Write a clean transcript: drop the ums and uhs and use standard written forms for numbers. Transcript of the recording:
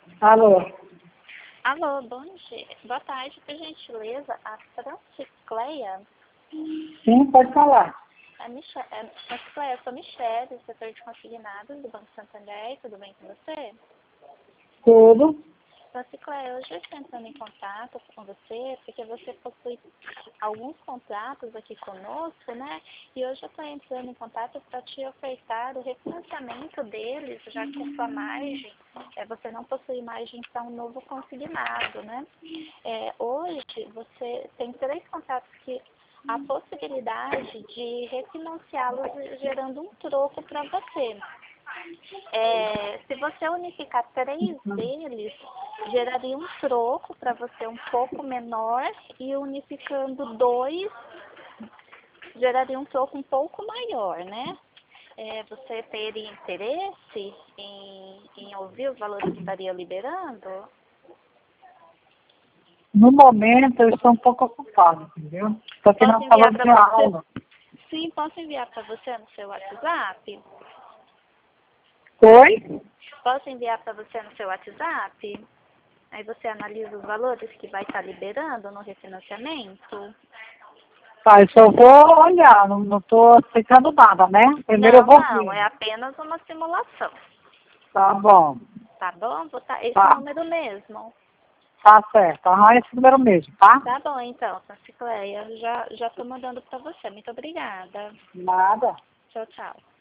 Alô? Alô, bom dia. Boa tarde, por gentileza. A Francicleia? Sim, pode falar. Francicleia, eu sou Michele, setor de consignados do Banco Santander. Tudo bem com você? Tudo. Francicleia, hoje eu estou entrando em contato com você porque você possui alguns contratos aqui conosco, né? E hoje eu estou entrando em contato para te ofertar o refinanciamento deles, já que a sua margem, você não possui margem para um novo consignado, né? Hoje você tem 3 contratos que há possibilidade de refinanciá-los gerando um troco para você. Se você unificar 3 deles, geraria um troco para você um pouco menor, e unificando 2, geraria um troco um pouco maior, né? Você teria interesse em ouvir os valores que estaria liberando? No momento, eu estou um pouco ocupado, entendeu? Estou aqui na sala de aula. Sim, posso enviar para você no seu WhatsApp? Oi? Posso enviar para você no seu WhatsApp? Aí você analisa os valores que vai estar liberando no refinanciamento? Tá, eu só vou olhar, não estou aceitando nada, né? Primeiro eu vou ver. Não, é apenas uma simulação. Tá bom. Tá bom? Esse Tá. número mesmo. Tá certo. Esse número mesmo, tá? Tá bom, então, Francicleia. Já estou mandando para você. Muito obrigada. Nada. Tchau, tchau.